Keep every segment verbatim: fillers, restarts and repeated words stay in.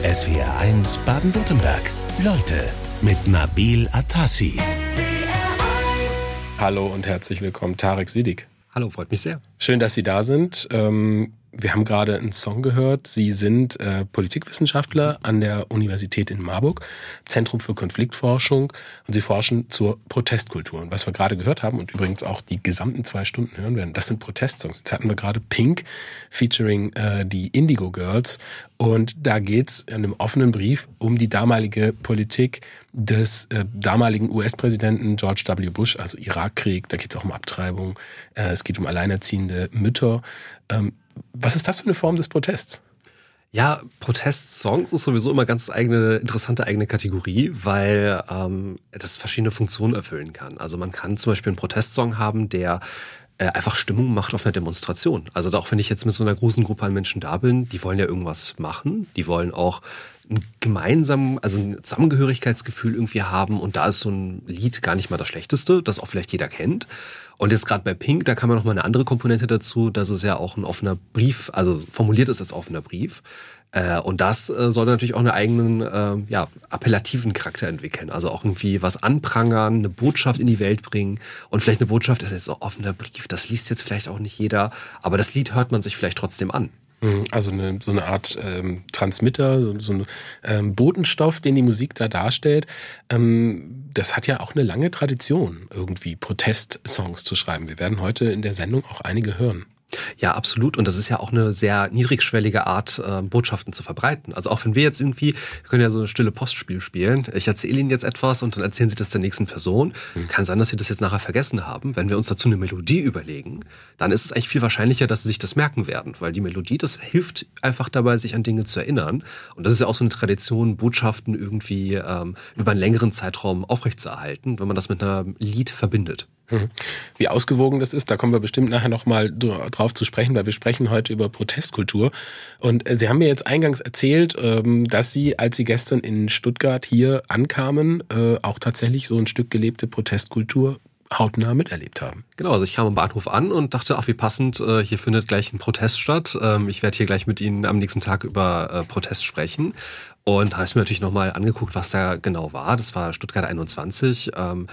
S W R eins Baden-Württemberg. Leute mit Nabil Atassi. Hallo und herzlich willkommen, Tarek Siddiq. Hallo, freut mich sehr. Schön, dass Sie da sind. Ähm, wir haben gerade einen Song gehört. Sie sind äh, Politikwissenschaftler an der Universität in Marburg, Zentrum für Konfliktforschung, und Sie forschen zur Protestkultur. Und was wir gerade gehört haben und übrigens auch die gesamten zwei Stunden hören werden, das sind Protestsongs. Jetzt hatten wir gerade Pink featuring äh, die Indigo Girls, und da geht's in einem offenen Brief um die damalige Politik des äh, damaligen U S-Präsidenten George W. Bush, also Irakkrieg. Da geht's auch um Abtreibung. Äh, es geht um alleinerziehende Mütter. Ähm, was ist das für eine Form des Protests? Ja, Protestsongs ist sowieso immer ganz eigene, interessante eigene Kategorie, weil ähm, das verschiedene Funktionen erfüllen kann. Also man kann zum Beispiel einen Protestsong haben, der äh, einfach Stimmung macht auf einer Demonstration. Also auch wenn ich jetzt mit so einer großen Gruppe an Menschen da bin, die wollen ja irgendwas machen, die wollen auch ein gemeinsam, also ein Zusammengehörigkeitsgefühl irgendwie haben, und da ist so ein Lied gar nicht mal das Schlechteste, das auch vielleicht jeder kennt. Und jetzt gerade bei Pink, da kann man noch mal eine andere Komponente dazu, dass es ja auch ein offener Brief, also formuliert ist als offener Brief. Äh, und das äh, soll natürlich auch einen eigenen, äh, ja, appellativen Charakter entwickeln. Also auch irgendwie was anprangern, eine Botschaft in die Welt bringen. Und vielleicht eine Botschaft ist jetzt so offener Brief, das liest jetzt vielleicht auch nicht jeder, aber das Lied hört man sich vielleicht trotzdem an. Also eine, so eine Art ähm, Transmitter, so, so ein ähm, Botenstoff, den die Musik da darstellt. Ähm, das hat ja auch eine lange Tradition, irgendwie Protestsongs zu schreiben. Wir werden heute in der Sendung auch einige hören. Ja, absolut. Und das ist ja auch eine sehr niedrigschwellige Art, äh, Botschaften zu verbreiten. Also auch wenn wir jetzt irgendwie, wir können ja so ein stille Postspiel spielen. Ich erzähle Ihnen jetzt etwas und dann erzählen Sie das der nächsten Person. Mhm. Kann sein, dass Sie das jetzt nachher vergessen haben. Wenn wir uns dazu eine Melodie überlegen, dann ist es eigentlich viel wahrscheinlicher, dass Sie sich das merken werden. Weil die Melodie, das hilft einfach dabei, sich an Dinge zu erinnern. Und das ist ja auch so eine Tradition, Botschaften irgendwie ähm, über einen längeren Zeitraum aufrechtzuerhalten, wenn man das mit einem Lied verbindet. Wie ausgewogen das ist, da kommen wir bestimmt nachher nochmal drauf zu sprechen, weil wir sprechen heute über Protestkultur. Und Sie haben mir jetzt eingangs erzählt, dass Sie, als Sie gestern in Stuttgart hier ankamen, auch tatsächlich so ein Stück gelebte Protestkultur hautnah miterlebt haben. Genau, also ich kam am Bahnhof an und dachte, ach wie passend, hier findet gleich ein Protest statt. Ich werde hier gleich mit Ihnen am nächsten Tag über Protest sprechen. Und da habe ich mir natürlich nochmal angeguckt, was da genau war. Das war Stuttgart einundzwanzig.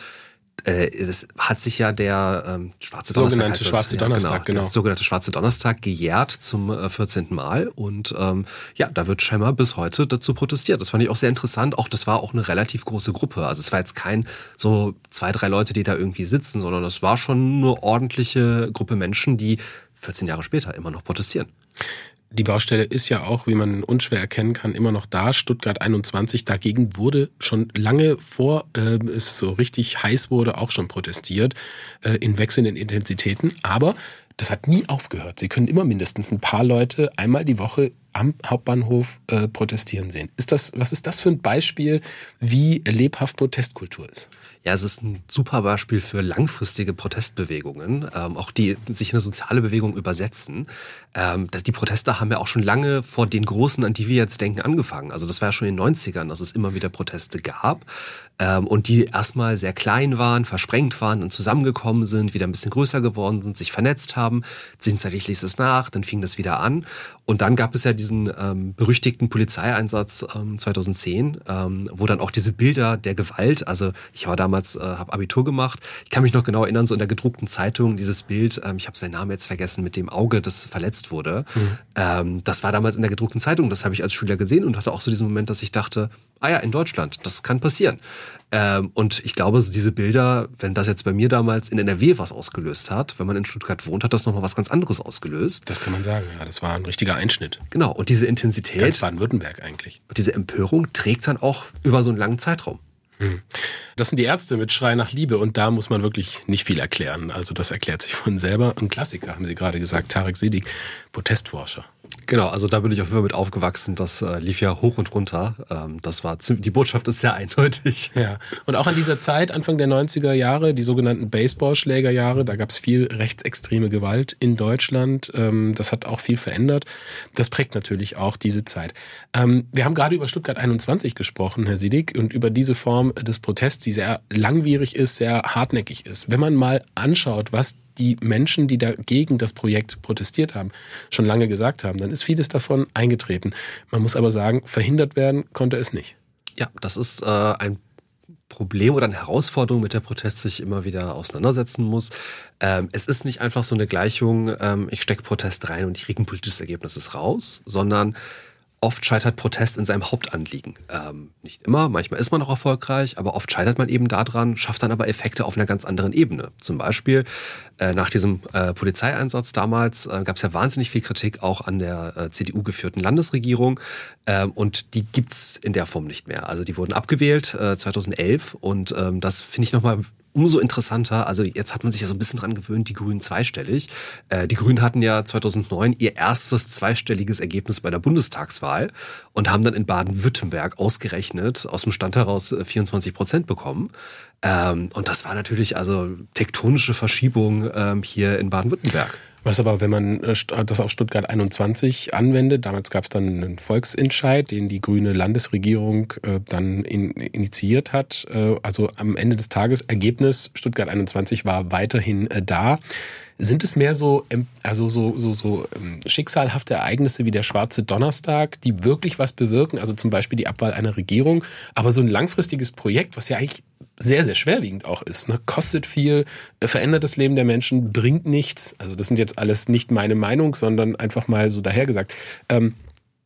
Es hat sich ja der ähm, Schwarze Donnerstag, sogenannte Schwarze Donnerstag, ja, genau, genau. Der sogenannte Schwarze Donnerstag gejährt zum äh, vierzehnten Mal, und ähm, ja, da wird scheinbar bis heute dazu protestiert. Das fand ich auch sehr interessant. Auch das war auch eine relativ große Gruppe. Also es war jetzt kein so zwei, drei Leute, die da irgendwie sitzen, sondern das war schon eine ordentliche Gruppe Menschen, die vierzehn Jahre später immer noch protestieren. Die Baustelle ist ja auch, wie man unschwer erkennen kann, immer noch da. Stuttgart einundzwanzig, dagegen wurde schon lange vor äh, es so richtig heiß wurde, auch schon protestiert, äh, in wechselnden Intensitäten. Aber das hat nie aufgehört. Sie können immer mindestens ein paar Leute einmal die Woche am Hauptbahnhof äh, protestieren sehen. Ist das, was ist das für ein Beispiel, wie lebhaft Protestkultur ist? Ja, es ist ein super Beispiel für langfristige Protestbewegungen, ähm, auch die sich in eine soziale Bewegung übersetzen. Ähm, das, die Proteste haben ja auch schon lange vor den Großen, an die wir jetzt denken, angefangen. Also das war ja schon in den neunzigern, dass es immer wieder Proteste gab, ähm, und die erstmal sehr klein waren, versprengt waren und zusammengekommen sind, wieder ein bisschen größer geworden sind, sich vernetzt haben. Zwischenzeitlich ließ es nach, dann fing das wieder an. Und dann gab es ja diesen ähm, berüchtigten Polizeieinsatz ähm, zweitausendzehn, ähm, wo dann auch diese Bilder der Gewalt, also ich war damals, äh, habe Abitur gemacht, ich kann mich noch genau erinnern, so in der gedruckten Zeitung, dieses Bild, ähm, ich habe seinen Namen jetzt vergessen, mit dem Auge, das verletzt wurde. Mhm. Ähm, das war damals in der gedruckten Zeitung, das habe ich als Schüler gesehen und hatte auch so diesen Moment, dass ich dachte, ah ja, in Deutschland, das kann passieren. Ähm, und ich glaube, so diese Bilder, wenn das jetzt bei mir damals in N R W was ausgelöst hat, wenn man in Stuttgart wohnt, hat das nochmal was ganz anderes ausgelöst. Das kann man sagen, ja, das war ein richtiger Einschnitt. Genau, und diese Intensität, ganz Baden-Württemberg eigentlich. Und diese Empörung trägt dann auch über so einen langen Zeitraum. Hm. Das sind die Ärzte mit Schrei nach Liebe, und da muss man wirklich nicht viel erklären. Also das erklärt sich von selber. Ein Klassiker, haben Sie gerade gesagt, Tarek Siddiq, Protestforscher. Genau, also da bin ich auf jeden Fall mit aufgewachsen. Das äh, lief ja hoch und runter. Ähm, das war ziemlich, die Botschaft ist sehr eindeutig. Ja, und auch an dieser Zeit, Anfang der neunziger Jahre, die sogenannten Baseballschlägerjahre, da gab es viel rechtsextreme Gewalt in Deutschland. Ähm, das hat auch viel verändert. Das prägt natürlich auch diese Zeit. Ähm, wir haben gerade über Stuttgart einundzwanzig gesprochen, Herr Siddiq, und über diese Form des Protests. sie sehr langwierig ist, sehr hartnäckig ist. Wenn man mal anschaut, was die Menschen, die dagegen das Projekt protestiert haben, schon lange gesagt haben, dann ist vieles davon eingetreten. Man muss aber sagen, verhindert werden konnte es nicht. Ja, das ist äh, ein Problem oder eine Herausforderung, mit der Protest sich immer wieder auseinandersetzen muss. Ähm, es ist nicht einfach so eine Gleichung, ähm, ich stecke Protest rein und ich kriege ein politisches Ergebnis ist raus, sondern oft scheitert Protest in seinem Hauptanliegen. Ähm, nicht immer, manchmal ist man noch erfolgreich, aber oft scheitert man eben daran, schafft dann aber Effekte auf einer ganz anderen Ebene. Zum Beispiel äh, nach diesem äh, Polizeieinsatz damals äh, gab es ja wahnsinnig viel Kritik auch an der äh, C D U geführten Landesregierung ähm, und die gibt's in der Form nicht mehr. Also die wurden abgewählt äh, zweitausendelf und ähm, das finde ich nochmal umso interessanter, also jetzt hat man sich ja so ein bisschen dran gewöhnt, die Grünen zweistellig. Äh, die Grünen hatten ja zweitausendneun ihr erstes zweistelliges Ergebnis bei der Bundestagswahl und haben dann in Baden-Württemberg ausgerechnet aus dem Stand heraus vierundzwanzig Prozent bekommen. Ähm, und das war natürlich also tektonische Verschiebung ähm, hier in Baden-Württemberg. Was aber, wenn man das auf Stuttgart einundzwanzig anwendet, damals gab es dann einen Volksentscheid, den die grüne Landesregierung äh, dann in, initiiert hat. Äh, also am Ende des Tages, Ergebnis Stuttgart einundzwanzig war weiterhin äh, da. Sind es mehr so, also so, so, so ähm, schicksalhafte Ereignisse wie der Schwarze Donnerstag, die wirklich was bewirken? Also zum Beispiel die Abwahl einer Regierung, aber so ein langfristiges Projekt, was ja eigentlich sehr, sehr schwerwiegend auch ist, ne? Kostet viel, verändert das Leben der Menschen, bringt nichts. Also das sind jetzt alles nicht meine Meinung, sondern einfach mal so dahergesagt. Ähm,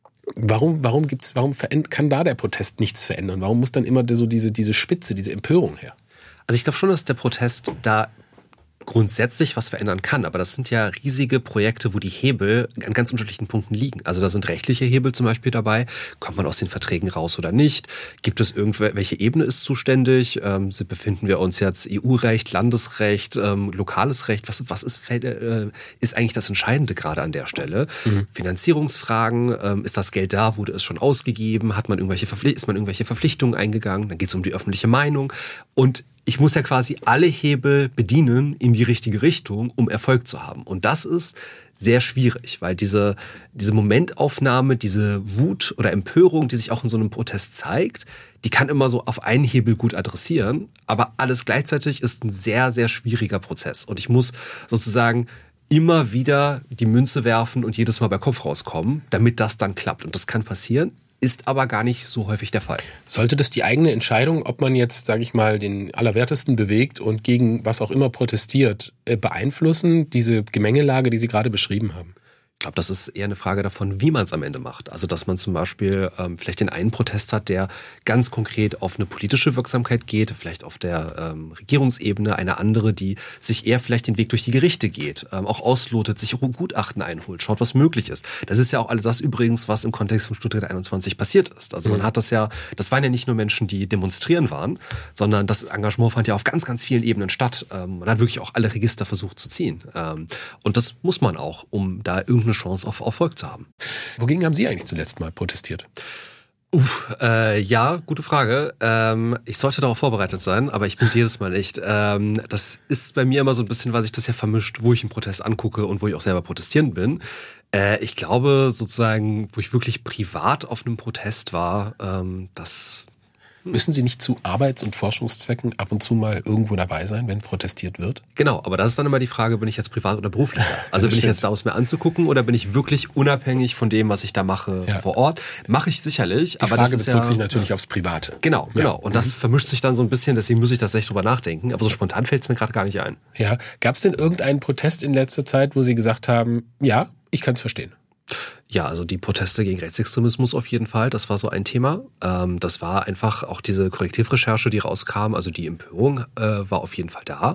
warum, warum gibt's, warum kann da der Protest nichts verändern? Warum muss dann immer so diese, diese Spitze, diese Empörung her? Also ich glaube schon, dass der Protest da grundsätzlich was verändern kann, aber das sind ja riesige Projekte, wo die Hebel an ganz unterschiedlichen Punkten liegen. Also da sind rechtliche Hebel zum Beispiel dabei. Kommt man aus den Verträgen raus oder nicht? Gibt es irgendwelche, welche Ebene ist zuständig? Ähm, befinden wir uns jetzt E U-Recht, Landesrecht, ähm, lokales Recht? Was, was ist, äh, ist eigentlich das Entscheidende gerade an der Stelle? Mhm. Finanzierungsfragen, ähm, ist das Geld da? Wurde es schon ausgegeben? Hat man irgendwelche Verpflicht- ist man irgendwelche Verpflichtungen eingegangen? Dann geht es um die öffentliche Meinung und ich muss ja quasi alle Hebel bedienen in die richtige Richtung, um Erfolg zu haben. Und das ist sehr schwierig, weil diese, diese Momentaufnahme, diese Wut oder Empörung, die sich auch in so einem Protest zeigt, die kann immer so auf einen Hebel gut adressieren. Aber alles gleichzeitig ist ein sehr, sehr schwieriger Prozess. Und ich muss sozusagen immer wieder die Münze werfen und jedes Mal bei Kopf rauskommen, damit das dann klappt. Und das kann passieren. Ist aber gar nicht so häufig der Fall. Sollte das die eigene Entscheidung, ob man jetzt, sage ich mal, den Allerwertesten bewegt und gegen was auch immer protestiert, beeinflussen, diese Gemengelage, die Sie gerade beschrieben haben? Ich glaube, das ist eher eine Frage davon, wie man es am Ende macht. Also, dass man zum Beispiel ähm, vielleicht den einen Protest hat, der ganz konkret auf eine politische Wirksamkeit geht, vielleicht auf der ähm, Regierungsebene, eine andere, die sich eher vielleicht den Weg durch die Gerichte geht, ähm, auch auslotet, sich Gutachten einholt, schaut, was möglich ist. Das ist ja auch alles das übrigens, was im Kontext von Stuttgart einundzwanzig passiert ist. Also man mhm. hat das ja, das waren ja nicht nur Menschen, die demonstrieren waren, sondern das Engagement fand ja auf ganz, ganz vielen Ebenen statt. Ähm, man hat wirklich auch alle Register versucht zu ziehen. Ähm, und das muss man auch, um da irgendeine eine Chance auf Erfolg zu haben. Wogegen haben Sie eigentlich zuletzt mal protestiert? Uff, äh, ja, gute Frage. Ähm, ich sollte darauf vorbereitet sein, aber ich bin es jedes Mal nicht. Ähm, das ist bei mir immer so ein bisschen, weil sich das ja vermischt, wo ich einen Protest angucke und wo ich auch selber protestieren bin. Äh, ich glaube sozusagen, wo ich wirklich privat auf einem Protest war, ähm, das... Müssen Sie nicht zu Arbeits- und Forschungszwecken ab und zu mal irgendwo dabei sein, wenn protestiert wird? Genau, aber das ist dann immer die Frage, bin ich jetzt privat oder beruflich da? Also ja, bin stimmt. ich jetzt da, um es mir anzugucken oder bin ich wirklich unabhängig von dem, was ich da mache ja. vor Ort? Mache ich sicherlich. Die aber Frage das ist bezog ja, sich natürlich ja. aufs Private. Genau, genau. Ja. Und das mhm. vermischt sich dann so ein bisschen, deswegen muss ich das echt drüber nachdenken. Aber so spontan fällt es mir gerade gar nicht ein. Ja, gab es denn irgendeinen Protest in letzter Zeit, wo Sie gesagt haben, ja, ich kann es verstehen? Ja, also die Proteste gegen Rechtsextremismus auf jeden Fall, das war so ein Thema. Ähm, das war einfach auch diese Korrektivrecherche, die rauskam, also die Empörung äh, war auf jeden Fall da.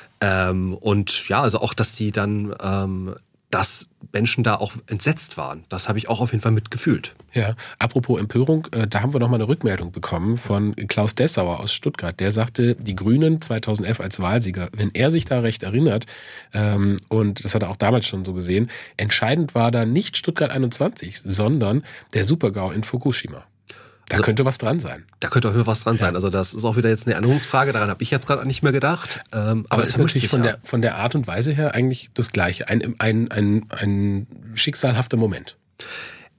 Ähm, und ja, also auch, dass die dann, ähm, dass Menschen da auch entsetzt waren, das habe ich auch auf jeden Fall mitgefühlt. Ja, apropos Empörung, äh, da haben wir noch mal eine Rückmeldung bekommen von Klaus Dessauer aus Stuttgart. Der sagte, die Grünen zweitausendelf als Wahlsieger, wenn er sich da recht erinnert, ähm, und das hat er auch damals schon so gesehen, entscheidend war da nicht Stuttgart einundzwanzig, sondern der Supergau in Fukushima. Da also, könnte was dran sein. Da könnte auch was dran ja. sein. Also das ist auch wieder jetzt eine Erinnerungsfrage, daran habe ich jetzt gerade nicht mehr gedacht. Ähm, aber, aber es ist natürlich von der, von der Art und Weise her eigentlich das Gleiche. Ein, ein, ein, ein schicksalhafter Moment.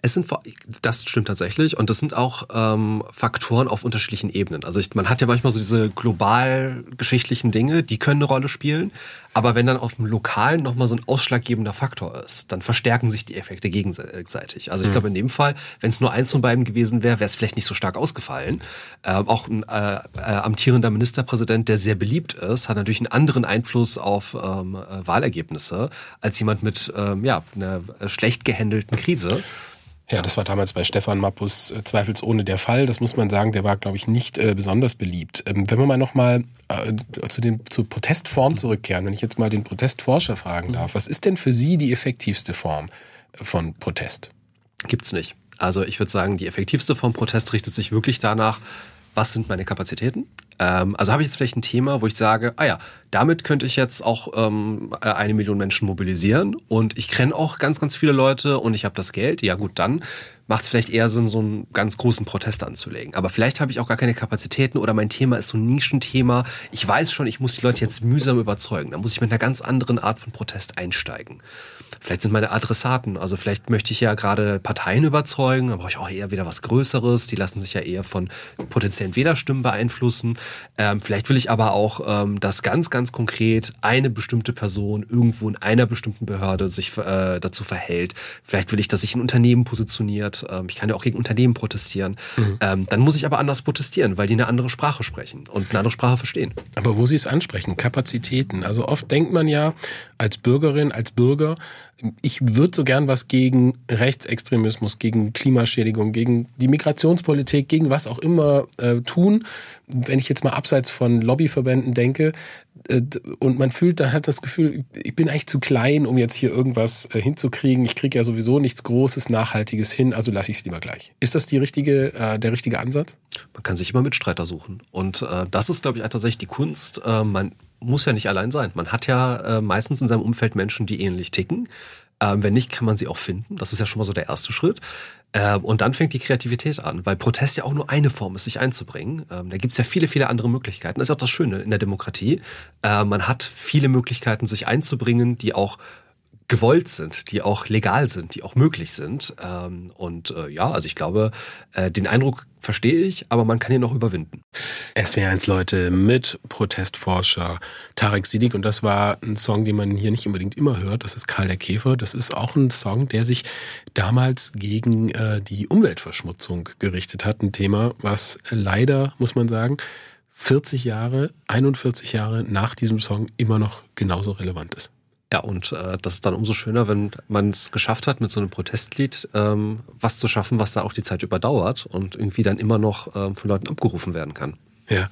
Es sind, das stimmt tatsächlich und das sind auch ähm, Faktoren auf unterschiedlichen Ebenen. Also ich, man hat ja manchmal so diese global geschichtlichen Dinge, die können eine Rolle spielen, aber wenn dann auf dem Lokalen nochmal so ein ausschlaggebender Faktor ist, dann verstärken sich die Effekte gegenseitig. Also ich mhm. glaube in dem Fall, wenn es nur eins von beiden gewesen wäre, wäre es vielleicht nicht so stark ausgefallen. Äh, auch ein äh, äh, amtierender Ministerpräsident, der sehr beliebt ist, hat natürlich einen anderen Einfluss auf ähm, äh, Wahlergebnisse als jemand mit ähm, ja, einer schlecht gehandelten Krise. Ja, das war damals bei Stefan Mappus äh, zweifelsohne der Fall. Das muss man sagen, der war, glaube ich, nicht äh, besonders beliebt. Ähm, wenn wir mal nochmal äh, zu den zur Protestform zurückkehren, wenn ich jetzt mal den Protestforscher fragen darf, was ist denn für Sie die effektivste Form von Protest? Gibt's nicht. Also ich würde sagen, die effektivste Form Protest richtet sich wirklich danach, was sind meine Kapazitäten? Ähm, also habe ich jetzt vielleicht ein Thema, wo ich sage, ah ja, damit könnte ich jetzt auch ähm, eine Million Menschen mobilisieren und ich kenne auch ganz, ganz viele Leute und ich habe das Geld. Ja gut, dann macht es vielleicht eher Sinn, so einen ganz großen Protest anzulegen. Aber vielleicht habe ich auch gar keine Kapazitäten oder mein Thema ist so ein Nischenthema. Ich weiß schon, ich muss die Leute jetzt mühsam überzeugen. Da muss ich mit einer ganz anderen Art von Protest einsteigen. Vielleicht sind meine Adressaten, also vielleicht möchte ich ja gerade Parteien überzeugen, da brauche ich auch eher wieder was Größeres, die lassen sich ja eher von potenziellen Wählerstimmen beeinflussen. Ähm, vielleicht will ich aber auch, ähm, dass ganz, ganz konkret eine bestimmte Person irgendwo in einer bestimmten Behörde sich äh, dazu verhält. Vielleicht will ich, dass sich ein Unternehmen positioniert. Ähm, ich kann ja auch gegen Unternehmen protestieren. Mhm. Ähm, dann muss ich aber anders protestieren, weil die eine andere Sprache sprechen und eine andere Sprache verstehen. Aber wo Sie es ansprechen, Kapazitäten. Also oft denkt man ja als Bürgerin, als Bürger, ich würde so gern was gegen Rechtsextremismus, gegen Klimaschädigung, gegen die Migrationspolitik, gegen was auch immer äh, tun. Wenn ich jetzt mal abseits von Lobbyverbänden denke äh, und man fühlt, dann hat das Gefühl, ich bin eigentlich zu klein, um jetzt hier irgendwas äh, hinzukriegen. Ich kriege ja sowieso nichts Großes, Nachhaltiges hin, also lasse ich es lieber gleich. Ist das die richtige, äh, der richtige Ansatz? Man kann sich immer Mitstreiter suchen. Und äh, das ist, glaube ich, tatsächlich die Kunst. Äh, man muss ja nicht allein sein. Man hat ja äh, meistens in seinem Umfeld Menschen, die ähnlich ticken. Ähm, wenn nicht, kann man sie auch finden. Das ist ja schon mal so der erste Schritt. Ähm, und dann fängt die Kreativität an, weil Protest ja auch nur eine Form ist, sich einzubringen. Ähm, da gibt's ja viele, viele andere Möglichkeiten. Das ist auch das Schöne in der Demokratie. Äh, man hat viele Möglichkeiten, sich einzubringen, die auch gewollt sind, die auch legal sind, die auch möglich sind. Ähm, und äh, ja, also ich glaube, äh, den Eindruck verstehe ich, aber man kann ihn noch überwinden. S W R eins Leute mit Protestforscher Tarek Siddiq und das war ein Song, den man hier nicht unbedingt immer hört, das ist Karl der Käfer. Das ist auch ein Song, der sich damals gegen äh, die Umweltverschmutzung gerichtet hat. Ein Thema, was leider, muss man sagen, vierzig Jahre, einundvierzig Jahre nach diesem Song immer noch genauso relevant ist. Ja, und äh, das ist dann umso schöner, wenn man es geschafft hat, mit so einem Protestlied ähm, was zu schaffen, was da auch die Zeit überdauert und irgendwie dann immer noch ähm, von Leuten abgerufen werden kann. Ja.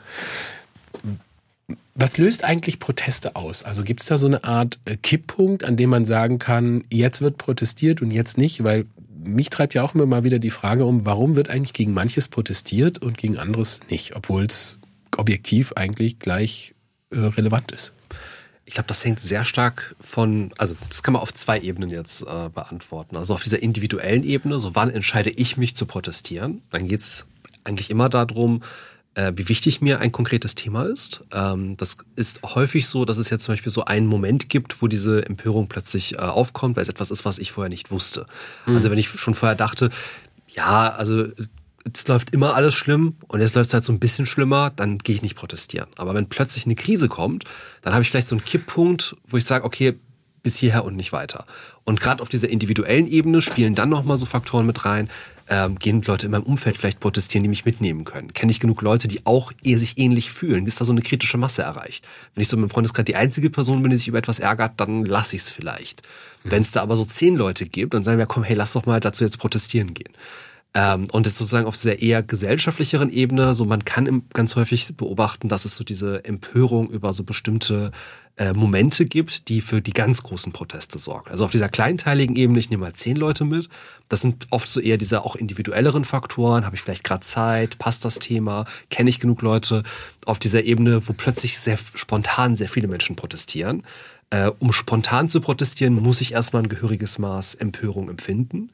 Was löst eigentlich Proteste aus? Also gibt es da so eine Art äh, Kipppunkt, an dem man sagen kann, jetzt wird protestiert und jetzt nicht? Weil mich treibt ja auch immer mal wieder die Frage um, warum wird eigentlich gegen manches protestiert und gegen anderes nicht, obwohl es objektiv eigentlich gleich äh, relevant ist. Ich glaube, das hängt sehr stark von, also das kann man auf zwei Ebenen jetzt äh, beantworten. Also auf dieser individuellen Ebene, so wann entscheide ich mich zu protestieren? Dann geht es eigentlich immer darum, äh, wie wichtig mir ein konkretes Thema ist. Ähm, das ist häufig so, dass es jetzt zum Beispiel so einen Moment gibt, wo diese Empörung plötzlich äh, aufkommt, weil es etwas ist, was ich vorher nicht wusste. Mhm. Also wenn ich schon vorher dachte, ja, also es läuft immer alles schlimm und jetzt läuft es halt so ein bisschen schlimmer, dann gehe ich nicht protestieren. Aber wenn plötzlich eine Krise kommt, dann habe ich vielleicht so einen Kipppunkt, wo ich sage, okay, bis hierher und nicht weiter. Und gerade auf dieser individuellen Ebene spielen dann nochmal so Faktoren mit rein. Ähm, gehen Leute in meinem Umfeld vielleicht protestieren, die mich mitnehmen können? Kenne ich genug Leute, die auch eher sich ähnlich fühlen? Ist da so eine kritische Masse erreicht? Wenn ich so in meinem Freundeskreis die einzige Person bin, die sich über etwas ärgert, dann lasse ich es vielleicht. Mhm. Wenn es da aber so zehn Leute gibt, dann sagen wir, komm, hey, lass doch mal dazu jetzt protestieren gehen. Ähm, und jetzt sozusagen auf dieser eher gesellschaftlicheren Ebene, so man kann ganz häufig beobachten, dass es so diese Empörung über so bestimmte äh, Momente gibt, die für die ganz großen Proteste sorgen. Also auf dieser kleinteiligen Ebene, ich nehme mal zehn Leute mit, das sind oft so eher diese auch individuelleren Faktoren, habe ich vielleicht gerade Zeit, passt das Thema, kenne ich genug Leute, auf dieser Ebene, wo plötzlich sehr spontan sehr viele Menschen protestieren. Äh, um spontan zu protestieren, muss ich erstmal ein gehöriges Maß Empörung empfinden.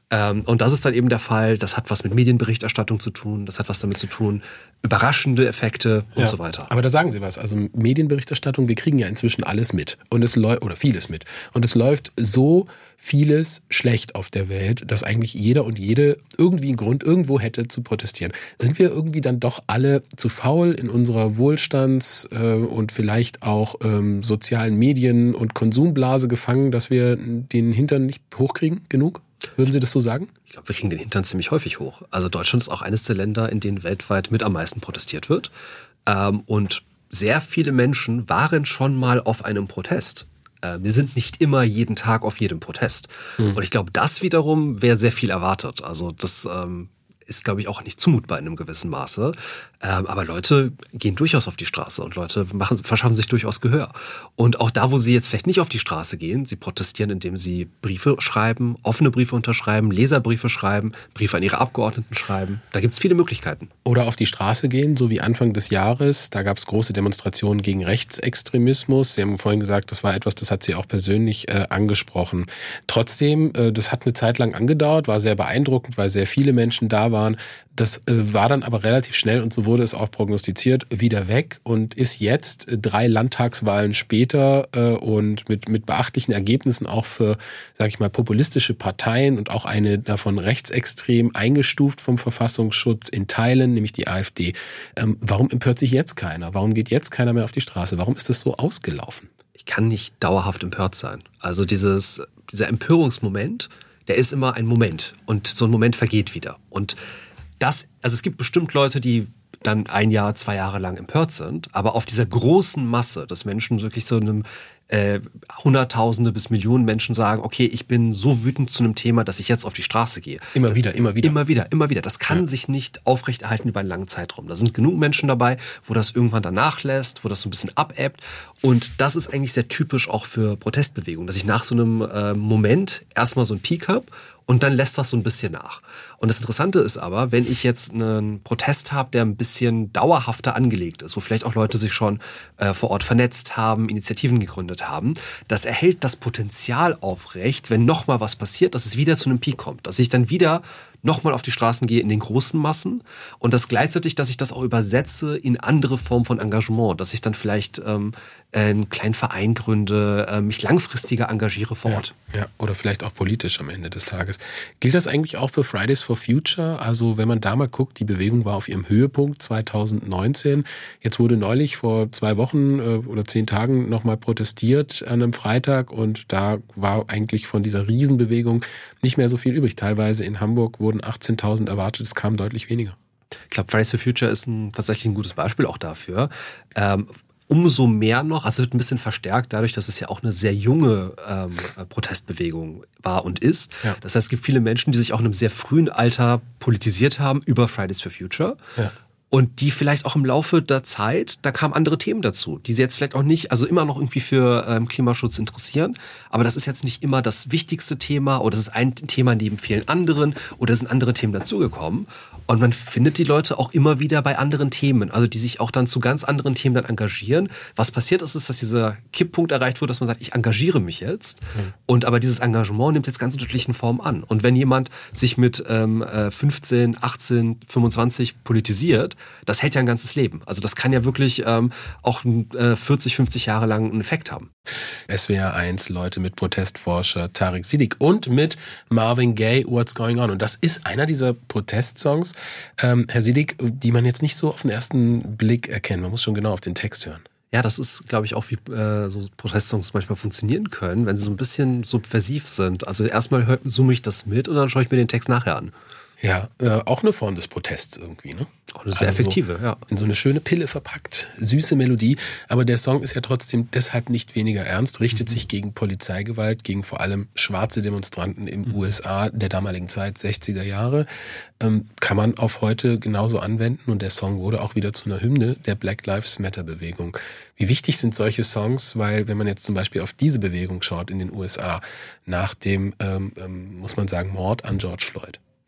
Ähm, und das ist dann eben der Fall, das hat was mit Medienberichterstattung zu tun, das hat was damit zu tun, überraschende Effekte und ja. so weiter. Aber da sagen Sie was, also Medienberichterstattung, wir kriegen ja inzwischen alles mit und es läuft, oder vieles mit. Und es läuft so vieles schlecht auf der Welt, dass eigentlich jeder und jede irgendwie einen Grund irgendwo hätte zu protestieren. Sind wir irgendwie dann doch alle zu faul in unserer Wohlstands- äh, und vielleicht auch ähm, sozialen Medien- und Konsumblase gefangen, dass wir den Hintern nicht hochkriegen genug? Würden Sie das so sagen? Ich glaube, wir kriegen den Hintern ziemlich häufig hoch. Also Deutschland ist auch eines der Länder, in denen weltweit mit am meisten protestiert wird. Ähm, und sehr viele Menschen waren schon mal auf einem Protest. Äh, wir sind nicht immer jeden Tag auf jedem Protest. Mhm. Und ich glaube, das wiederum wäre sehr viel erwartet. Also das ähm, ist, glaube ich, auch nicht zumutbar in einem gewissen Maße. Ähm, aber Leute gehen durchaus auf die Straße und Leute machen, verschaffen sich durchaus Gehör. Und auch da, wo sie jetzt vielleicht nicht auf die Straße gehen, sie protestieren, indem sie Briefe schreiben, offene Briefe unterschreiben, Leserbriefe schreiben, Briefe an ihre Abgeordneten schreiben. Da gibt es viele Möglichkeiten. Oder auf die Straße gehen, so wie Anfang des Jahres. Da gab es große Demonstrationen gegen Rechtsextremismus. Sie haben vorhin gesagt, das war etwas, das hat Sie auch persönlich äh, angesprochen. Trotzdem, äh, das hat eine Zeit lang angedauert, war sehr beeindruckend, weil sehr viele Menschen da waren. Das äh, war dann aber relativ schnell, und so wurde es auch prognostiziert, wieder weg und ist jetzt äh, drei Landtagswahlen später äh, und mit, mit beachtlichen Ergebnissen auch für, sage ich mal, populistische Parteien und auch eine davon rechtsextrem eingestuft vom Verfassungsschutz in Teilen, nämlich die AfD. Ähm, warum empört sich jetzt keiner? Warum geht jetzt keiner mehr auf die Straße? Warum ist das so ausgelaufen? Ich kann nicht dauerhaft empört sein. Also dieses, dieser Empörungsmoment, der ist immer ein Moment und so ein Moment vergeht wieder. Und das, also es gibt bestimmt Leute, die dann ein Jahr, zwei Jahre lang empört sind, aber auf dieser großen Masse, dass Menschen wirklich so einem äh, Hunderttausende bis Millionen Menschen sagen, okay, ich bin so wütend zu einem Thema, dass ich jetzt auf die Straße gehe. Immer wieder, immer wieder. Immer wieder, immer wieder. Das kann ja. sich nicht aufrechterhalten über einen langen Zeitraum. Da sind genug Menschen dabei, wo das irgendwann danach lässt, wo das so ein bisschen abebbt. Und das ist eigentlich sehr typisch auch für Protestbewegungen, dass ich nach so einem äh, Moment erstmal so einen Peak habe und dann lässt das so ein bisschen nach. Und das Interessante ist aber, wenn ich jetzt einen Protest habe, der ein bisschen dauerhafter angelegt ist, wo vielleicht auch Leute sich schon äh, vor Ort vernetzt haben, Initiativen gegründet haben, das erhält das Potenzial aufrecht, wenn nochmal was passiert, dass es wieder zu einem Peak kommt, dass ich dann wieder nochmal auf die Straßen gehe in den großen Massen und das gleichzeitig, dass ich das auch übersetze in andere Formen von Engagement, dass ich dann vielleicht ähm, einen kleinen Verein gründe, äh, mich langfristiger engagiere vor Ort. Ja, ja, oder vielleicht auch politisch am Ende des Tages. Gilt das eigentlich auch für Fridays for Future? Also wenn man da mal guckt, die Bewegung war auf ihrem Höhepunkt zwanzig neunzehn. Jetzt wurde neulich vor zwei Wochen äh, oder zehn Tagen nochmal protestiert an einem Freitag und da war eigentlich von dieser Riesenbewegung nicht mehr so viel übrig. Teilweise in Hamburg wurden achtzehntausend erwartet, es kam deutlich weniger. Ich glaube, Fridays for Future ist ein, tatsächlich ein gutes Beispiel auch dafür. Ähm, umso mehr noch, also es wird ein bisschen verstärkt dadurch, dass es ja auch eine sehr junge ähm, Protestbewegung war und ist. Ja. Das heißt, es gibt viele Menschen, die sich auch in einem sehr frühen Alter politisiert haben über Fridays for Future. Ja. Und die vielleicht auch im Laufe der Zeit, da kamen andere Themen dazu, die sie jetzt vielleicht auch nicht, also immer noch irgendwie für ähm, Klimaschutz interessieren. Aber das ist jetzt nicht immer das wichtigste Thema oder das ist ein Thema neben vielen anderen oder es sind andere Themen dazugekommen. Und man findet die Leute auch immer wieder bei anderen Themen, also die sich auch dann zu ganz anderen Themen dann engagieren. Was passiert ist, ist, dass dieser Kipppunkt erreicht wurde, dass man sagt, ich engagiere mich jetzt. Mhm. Und aber dieses Engagement nimmt jetzt ganz unterschiedlichen Formen an. Und wenn jemand sich mit ähm, fünfzehn, achtzehn, fünfundzwanzig politisiert, das hält ja ein ganzes Leben. Also das kann ja wirklich ähm, auch äh, vierzig, fünfzig Jahre lang einen Effekt haben. S W R eins, Leute mit Protestforscher Tarek Siddiq und mit Marvin Gaye, What's Going On. Und das ist einer dieser Protestsongs, ähm, Herr Siddiq, die man jetzt nicht so auf den ersten Blick erkennt. Man muss schon genau auf den Text hören. Ja, das ist, glaube ich, auch wie äh, so Protestsongs manchmal funktionieren können, wenn sie so ein bisschen subversiv sind. Also erstmal zoome ich das mit und dann schaue ich mir den Text nachher an. Ja, äh, auch eine Form des Protests irgendwie, ne? Auch eine sehr also effektive, so ja. In so eine schöne Pille verpackt, süße Melodie. Aber der Song ist ja trotzdem deshalb nicht weniger ernst, richtet mhm. sich gegen Polizeigewalt, gegen vor allem schwarze Demonstranten im mhm. U S A der damaligen Zeit, sechziger Jahre. Ähm, kann man auf heute genauso anwenden und der Song wurde auch wieder zu einer Hymne der Black Lives Matter Bewegung. Wie wichtig sind solche Songs? Weil wenn man jetzt zum Beispiel auf diese Bewegung schaut in den U S A, nach dem, ähm, ähm, muss man sagen, Mord an George Floyd.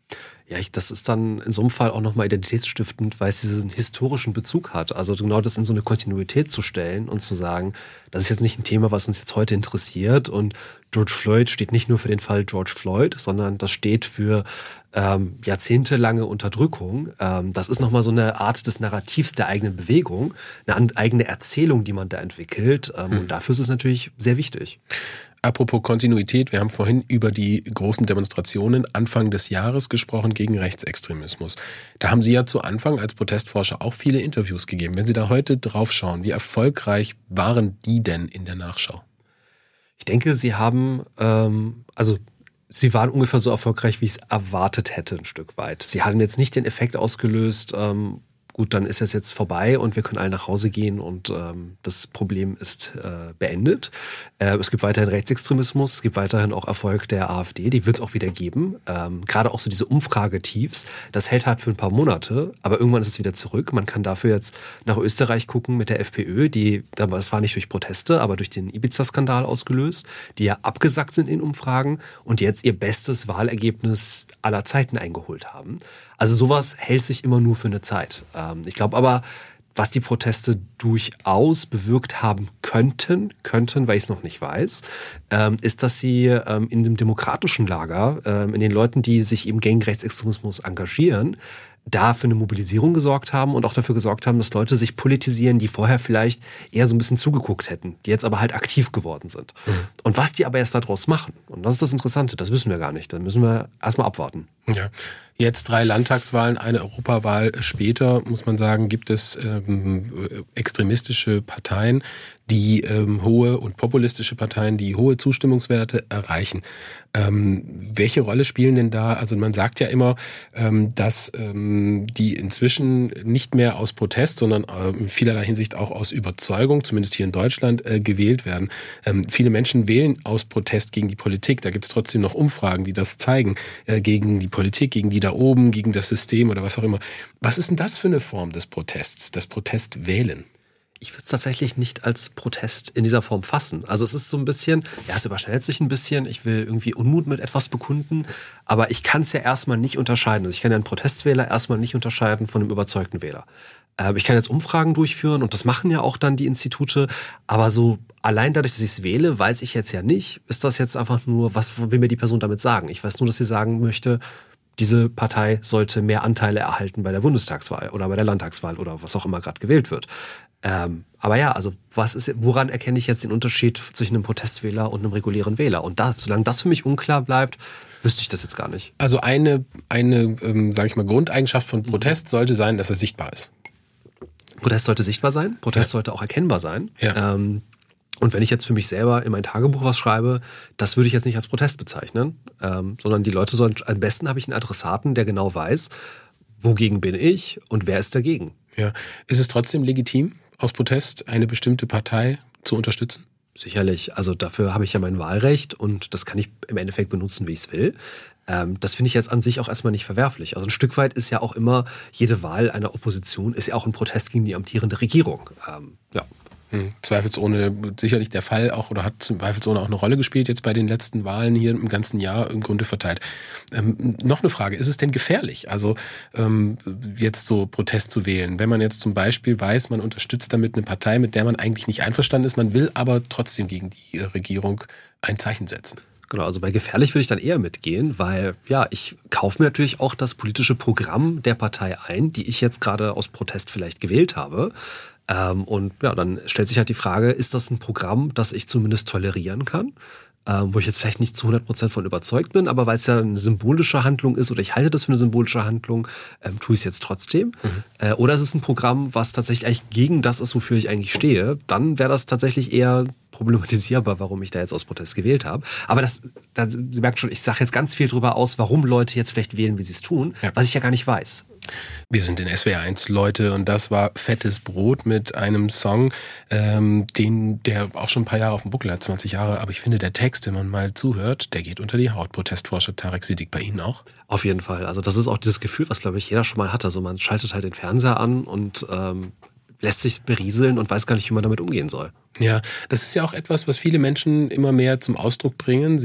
Ja, ich, das ist dann in so einem Fall auch nochmal identitätsstiftend, weil es diesen historischen Bezug hat. Also genau das in so eine Kontinuität zu stellen und zu sagen, das ist jetzt nicht ein Thema, was uns jetzt heute interessiert und George Floyd steht nicht nur für den Fall George Floyd, sondern das steht für ähm, jahrzehntelange Unterdrückung. Ähm, das ist nochmal so eine Art des Narrativs der eigenen Bewegung, eine eigene Erzählung, die man da entwickelt. Ähm, mhm. Und dafür ist es natürlich sehr wichtig. Apropos Kontinuität, wir haben vorhin über die großen Demonstrationen Anfang des Jahres gesprochen gegen Rechtsextremismus. Da haben Sie ja zu Anfang als Protestforscher auch viele Interviews gegeben. Wenn Sie da heute drauf schauen, wie erfolgreich waren die denn in der Nachschau? Ich denke, sie haben, ähm, also sie waren ungefähr so erfolgreich, wie ich es erwartet hätte, ein Stück weit. Sie hatten jetzt nicht den Effekt ausgelöst, ähm, gut, dann ist es jetzt vorbei und wir können alle nach Hause gehen und ähm, das Problem ist äh, beendet. Äh, es gibt weiterhin Rechtsextremismus, es gibt weiterhin auch Erfolg der AfD, die wird es auch wieder geben. Ähm, gerade auch so diese Umfragetiefs, das hält halt für ein paar Monate, aber irgendwann ist es wieder zurück. Man kann dafür jetzt nach Österreich gucken mit der FPÖ, die, das war nicht durch Proteste, aber durch den Ibiza-Skandal ausgelöst, die ja abgesackt sind in Umfragen und jetzt ihr bestes Wahlergebnis aller Zeiten eingeholt haben. Also sowas hält sich immer nur für eine Zeit. Ähm, ich glaube aber, was die Proteste durchaus bewirkt haben könnten, könnten, weil ich es noch nicht weiß, ähm, ist, dass sie ähm, in dem demokratischen Lager, ähm, in den Leuten, die sich eben gegen Rechtsextremismus engagieren, da für eine Mobilisierung gesorgt haben und auch dafür gesorgt haben, dass Leute sich politisieren, die vorher vielleicht eher so ein bisschen zugeguckt hätten, die jetzt aber halt aktiv geworden sind. Mhm. Und was die aber erst daraus machen, und das ist das Interessante, das wissen wir gar nicht, da müssen wir erstmal abwarten. Ja. Jetzt drei Landtagswahlen, eine Europawahl später, muss man sagen, gibt es ähm, extremistische Parteien, die ähm, hohe und populistische Parteien, die hohe Zustimmungswerte erreichen. Ähm, welche Rolle spielen denn da? Also man sagt ja immer, ähm, dass ähm, die inzwischen nicht mehr aus Protest, sondern äh, in vielerlei Hinsicht auch aus Überzeugung, zumindest hier in Deutschland, äh, gewählt werden. Ähm, viele Menschen wählen aus Protest gegen die Politik. Da gibt es trotzdem noch Umfragen, die das zeigen, äh, gegen die Politik, gegen die da oben, gegen das System oder was auch immer. Was ist denn das für eine Form des Protests, das Protestwählen? Ich würde es tatsächlich nicht als Protest in dieser Form fassen. Also es ist so ein bisschen, ja, es überschneidet sich ein bisschen. Ich will irgendwie Unmut mit etwas bekunden, aber ich kann es ja erstmal nicht unterscheiden. Also ich kann ja einen Protestwähler erstmal nicht unterscheiden von einem überzeugten Wähler. Äh, ich kann jetzt Umfragen durchführen und das machen ja auch dann die Institute, aber so allein dadurch, dass ich es wähle, weiß ich jetzt ja nicht, ist das jetzt einfach nur, was will mir die Person damit sagen? Ich weiß nur, dass sie sagen möchte, diese Partei sollte mehr Anteile erhalten bei der Bundestagswahl oder bei der Landtagswahl oder was auch immer gerade gewählt wird. Ähm, aber ja, also was ist, woran erkenne ich jetzt den Unterschied zwischen einem Protestwähler und einem regulären Wähler? Und da, solange das für mich unklar bleibt, wüsste ich das jetzt gar nicht. Also eine, eine ähm, sage ich mal, Grundeigenschaft von Protest sollte sein, dass er sichtbar ist. Protest sollte sichtbar sein, Protest ja. sollte auch erkennbar sein. Ja. Ähm, und wenn ich jetzt für mich selber in mein Tagebuch was schreibe, das würde ich jetzt nicht als Protest bezeichnen, ähm, sondern die Leute sollen, am besten habe ich einen Adressaten, der genau weiß, wogegen bin ich und wer ist dagegen. Ja. Ist es trotzdem legitim, aus Protest eine bestimmte Partei zu unterstützen? Sicherlich. Also dafür habe ich ja mein Wahlrecht und das kann ich im Endeffekt benutzen, wie ich es will. Ähm, das finde ich jetzt an sich auch erstmal nicht verwerflich. Also ein Stück weit ist ja auch immer, jede Wahl einer Opposition ist ja auch ein Protest gegen die amtierende Regierung. Ähm, ja. Hm, zweifelsohne sicherlich der Fall auch oder hat zweifelsohne auch eine Rolle gespielt jetzt bei den letzten Wahlen hier im ganzen Jahr im Grunde verteilt. Ähm, noch eine Frage, ist es denn gefährlich, also ähm, jetzt so Protest zu wählen, wenn man jetzt zum Beispiel weiß, man unterstützt damit eine Partei, mit der man eigentlich nicht einverstanden ist, man will aber trotzdem gegen die Regierung ein Zeichen setzen? Genau, also bei gefährlich würde ich dann eher mitgehen, weil ja, ich kaufe mir natürlich auch das politische Programm der Partei ein, die ich jetzt gerade aus Protest vielleicht gewählt habe. Ähm, und ja, dann stellt sich halt die Frage, ist das ein Programm, das ich zumindest tolerieren kann? Ähm, wo ich jetzt vielleicht nicht zu hundert Prozent von überzeugt bin, aber weil es ja eine symbolische Handlung ist oder ich halte das für eine symbolische Handlung, ähm, tue ich es jetzt trotzdem. Mhm. Äh, oder ist es ein Programm, was tatsächlich eigentlich gegen das ist, wofür ich eigentlich stehe? Dann wäre das tatsächlich eher problematisierbar, warum ich da jetzt aus Protest gewählt habe. Aber das, das Sie merken schon, ich sage jetzt ganz viel drüber aus, warum Leute jetzt vielleicht wählen, wie sie es tun, ja. was ich ja gar nicht weiß. Wir sind in S W R eins, Leute, und das war Fettes Brot mit einem Song, ähm, den der auch schon ein paar Jahre auf dem Buckel hat, zwanzig Jahre, aber ich finde, der Text, wenn man mal zuhört, der geht unter die Haut. Protestforscher Tarek Siddiq, bei Ihnen auch? Auf jeden Fall. Also das ist auch dieses Gefühl, was, glaube ich, jeder schon mal hat. Also man schaltet halt den Fernseher an und ähm, lässt sich berieseln und weiß gar nicht, wie man damit umgehen soll. Ja, das ist ja auch etwas, was viele Menschen immer mehr zum Ausdruck bringen. Sie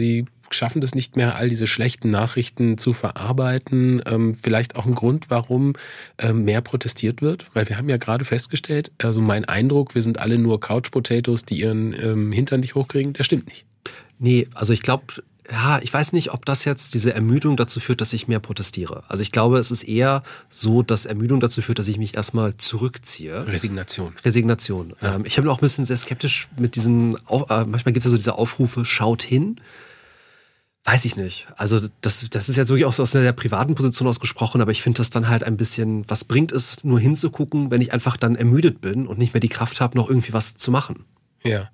schaffen das nicht mehr, all diese schlechten Nachrichten zu verarbeiten. Ähm, vielleicht auch ein Grund, warum ähm, mehr protestiert wird, weil wir haben ja gerade festgestellt, also mein Eindruck, wir sind alle nur Couch-Potatoes, die ihren ähm, Hintern nicht hochkriegen, der stimmt nicht. Nee, also ich glaube, ja, ich weiß nicht, ob das jetzt diese Ermüdung dazu führt, dass ich mehr protestiere. Also ich glaube, es ist eher so, dass Ermüdung dazu führt, dass ich mich erstmal zurückziehe. Resignation. Resignation. Ja. Ähm, ich habe auch ein bisschen sehr skeptisch mit diesen, äh, manchmal gibt es ja so diese Aufrufe, schaut hin. Weiß ich nicht. Also das, das ist jetzt wirklich auch so aus einer sehr privaten Position ausgesprochen, aber ich finde das dann halt ein bisschen, was bringt es, nur hinzugucken, wenn ich einfach dann ermüdet bin und nicht mehr die Kraft habe, noch irgendwie was zu machen. Ja.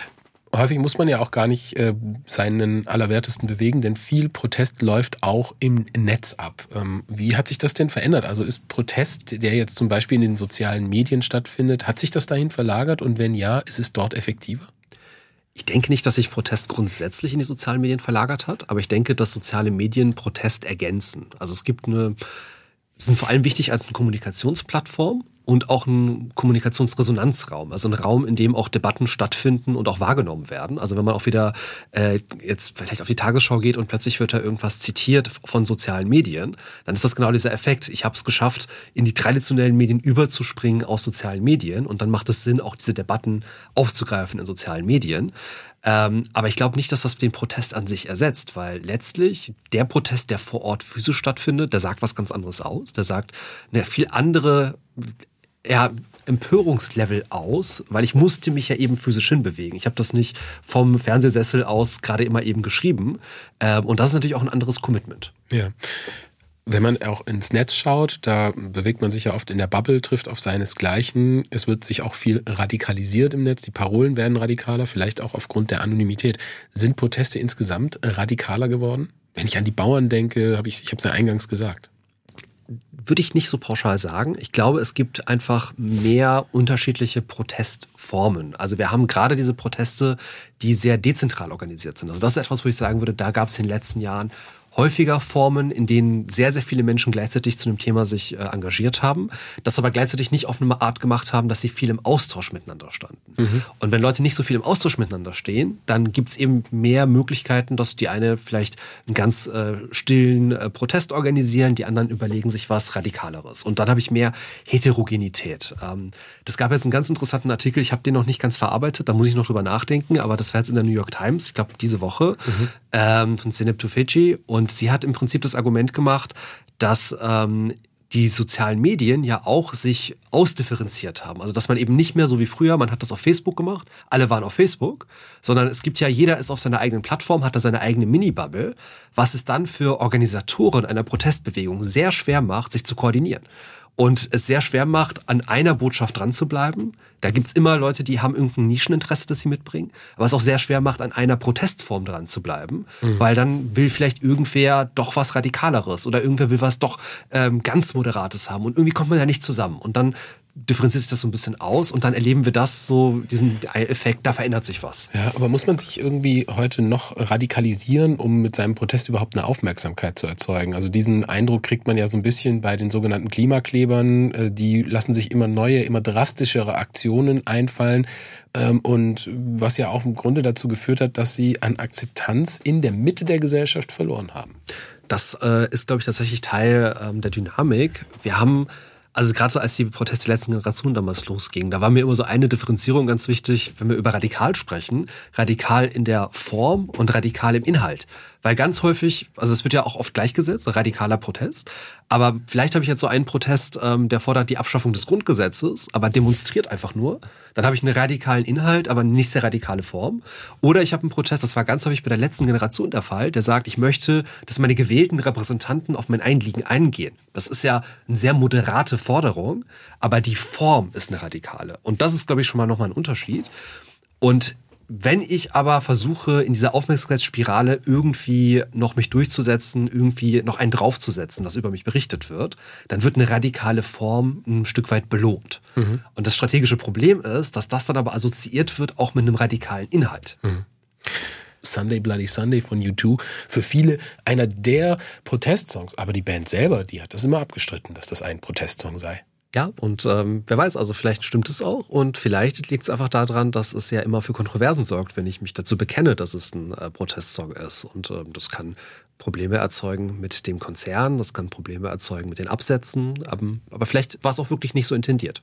Häufig muss man ja auch gar nicht äh, seinen Allerwertesten bewegen, denn viel Protest läuft auch im Netz ab. Ähm, wie hat sich das denn verändert? Also ist Protest, der jetzt zum Beispiel in den sozialen Medien stattfindet, hat sich das dahin verlagert und wenn ja, ist es dort effektiver? Ich denke nicht, dass sich Protest grundsätzlich in die sozialen Medien verlagert hat, aber ich denke, dass soziale Medien Protest ergänzen. Also es gibt eine, sind vor allem wichtig als eine Kommunikationsplattform und auch ein Kommunikationsresonanzraum, also ein Raum, in dem auch Debatten stattfinden und auch wahrgenommen werden. Also wenn man auch wieder äh, jetzt vielleicht auf die Tagesschau geht und plötzlich wird da irgendwas zitiert von sozialen Medien, dann ist das genau dieser Effekt. Ich habe es geschafft, in die traditionellen Medien überzuspringen aus sozialen Medien und dann macht es Sinn, auch diese Debatten aufzugreifen in sozialen Medien. Ähm, aber ich glaube nicht, dass das den Protest an sich ersetzt, weil letztlich der Protest, der vor Ort physisch stattfindet, der sagt was ganz anderes aus. Der sagt eine viel andere ja, Empörungslevel aus, weil ich musste mich ja eben physisch hinbewegen. Ich habe das nicht vom Fernsehsessel aus gerade immer eben geschrieben. Ähm, und das ist natürlich auch ein anderes Commitment. Ja. Wenn man auch ins Netz schaut, da bewegt man sich ja oft in der Bubble, trifft auf seinesgleichen. Es wird sich auch viel radikalisiert im Netz. Die Parolen werden radikaler, vielleicht auch aufgrund der Anonymität. Sind Proteste insgesamt radikaler geworden? Wenn ich an die Bauern denke, habe ich, ich habe es ja eingangs gesagt. Würde ich nicht so pauschal sagen. Ich glaube, es gibt einfach mehr unterschiedliche Protestformen. Also wir haben gerade diese Proteste, die sehr dezentral organisiert sind. Also das ist etwas, wo ich sagen würde, da gab es in den letzten Jahren häufiger Formen, in denen sehr, sehr viele Menschen gleichzeitig zu einem Thema sich äh, engagiert haben, das aber gleichzeitig nicht auf eine Art gemacht haben, dass sie viel im Austausch miteinander standen. Mhm. Und wenn Leute nicht so viel im Austausch miteinander stehen, dann gibt es eben mehr Möglichkeiten, dass die eine vielleicht einen ganz äh, stillen äh, Protest organisieren, die anderen überlegen sich was Radikaleres. Und dann habe ich mehr Heterogenität. Ähm, das gab jetzt einen ganz interessanten Artikel, ich habe den noch nicht ganz verarbeitet, da muss ich noch drüber nachdenken, aber das war jetzt in der New York Times, ich glaube diese Woche, mhm. ähm, von Zeynep Tufekci. Und sie hat im Prinzip das Argument gemacht, dass ähm, die sozialen Medien ja auch sich ausdifferenziert haben. Also dass man eben nicht mehr so wie früher, man hat das auf Facebook gemacht, alle waren auf Facebook, sondern es gibt ja, jeder ist auf seiner eigenen Plattform, hat da seine eigene Mini-Bubble, was es dann für Organisatoren einer Protestbewegung sehr schwer macht, sich zu koordinieren. Und es sehr schwer macht, an einer Botschaft dran zu bleiben. Da gibt's immer Leute, die haben irgendein Nischeninteresse, das sie mitbringen. Aber es auch sehr schwer macht, an einer Protestform dran zu bleiben. Mhm. Weil dann will vielleicht irgendwer doch was Radikaleres oder irgendwer will was doch ähm, ganz Moderates haben. Und irgendwie kommt man ja nicht zusammen. Und dann differenziert sich das so ein bisschen aus und dann erleben wir das so, diesen Effekt, da verändert sich was. Ja, aber muss man sich irgendwie heute noch radikalisieren, um mit seinem Protest überhaupt eine Aufmerksamkeit zu erzeugen? Also diesen Eindruck kriegt man ja so ein bisschen bei den sogenannten Klimaklebern. Die lassen sich immer neue, immer drastischere Aktionen einfallen und was ja auch im Grunde dazu geführt hat, dass sie an Akzeptanz in der Mitte der Gesellschaft verloren haben. Das äh, ist, glaube ich, tatsächlich Teil ähm, der Dynamik. Wir haben Also gerade so als die Proteste der letzten Generation damals losgingen, da war mir immer so eine Differenzierung ganz wichtig, wenn wir über radikal sprechen. Radikal in der Form und radikal im Inhalt. Weil ganz häufig, also es wird ja auch oft gleichgesetzt, radikaler Protest. Aber vielleicht habe ich jetzt so einen Protest, ähm, der fordert die Abschaffung des Grundgesetzes, aber demonstriert einfach nur. Dann habe ich einen radikalen Inhalt, aber nicht sehr radikale Form. Oder ich habe einen Protest, das war ganz häufig bei der letzten Generation der Fall, der sagt, ich möchte, dass meine gewählten Repräsentanten auf mein Einliegen eingehen. Das ist ja eine sehr moderate Forderung, aber die Form ist eine radikale. Und das ist, glaube ich, schon mal nochmal ein Unterschied. Und wenn ich aber versuche, in dieser Aufmerksamkeitsspirale irgendwie noch mich durchzusetzen, irgendwie noch einen draufzusetzen, dass über mich berichtet wird, dann wird eine radikale Form ein Stück weit belohnt. Mhm. Und das strategische Problem ist, dass das dann aber assoziiert wird auch mit einem radikalen Inhalt. Mhm. Sunday Bloody Sunday von U zwei, für viele einer der Protestsongs. Aber die Band selber, die hat das immer abgestritten, dass das ein Protestsong sei. Ja, und ähm, wer weiß, also vielleicht stimmt es auch und vielleicht liegt es einfach daran, dass es ja immer für Kontroversen sorgt, wenn ich mich dazu bekenne, dass es ein äh, Protestsong ist. Und ähm, das kann Probleme erzeugen mit dem Konzern, das kann Probleme erzeugen mit den Absätzen, aber, aber vielleicht war es auch wirklich nicht so intendiert.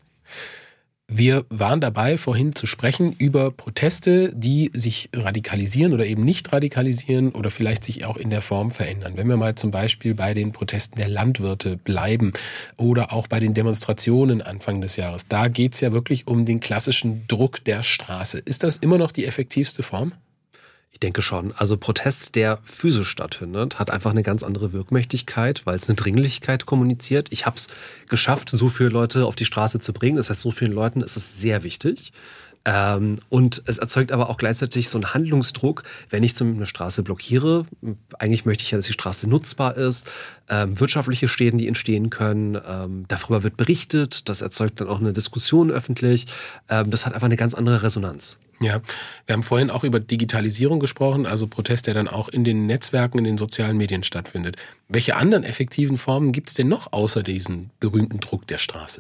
Wir waren dabei, vorhin zu sprechen über Proteste, die sich radikalisieren oder eben nicht radikalisieren oder vielleicht sich auch in der Form verändern. Wenn wir mal zum Beispiel bei den Protesten der Landwirte bleiben oder auch bei den Demonstrationen Anfang des Jahres, da geht's ja wirklich um den klassischen Druck der Straße. Ist das immer noch die effektivste Form? Ich denke schon. Also Protest, der physisch stattfindet, hat einfach eine ganz andere Wirkmächtigkeit, weil es eine Dringlichkeit kommuniziert. Ich habe es geschafft, so viele Leute auf die Straße zu bringen. Das heißt, so vielen Leuten ist es sehr wichtig. Ähm, und es erzeugt aber auch gleichzeitig so einen Handlungsdruck, wenn ich zum eine Straße blockiere. Eigentlich möchte ich ja, dass die Straße nutzbar ist. Ähm, wirtschaftliche Schäden, die entstehen können. Ähm, darüber wird berichtet. Das erzeugt dann auch eine Diskussion öffentlich. Ähm, das hat einfach eine ganz andere Resonanz. Ja, wir haben vorhin auch über Digitalisierung gesprochen, also Protest, der dann auch in den Netzwerken, in den sozialen Medien stattfindet. Welche anderen effektiven Formen gibt es denn noch außer diesen berühmten Druck der Straße?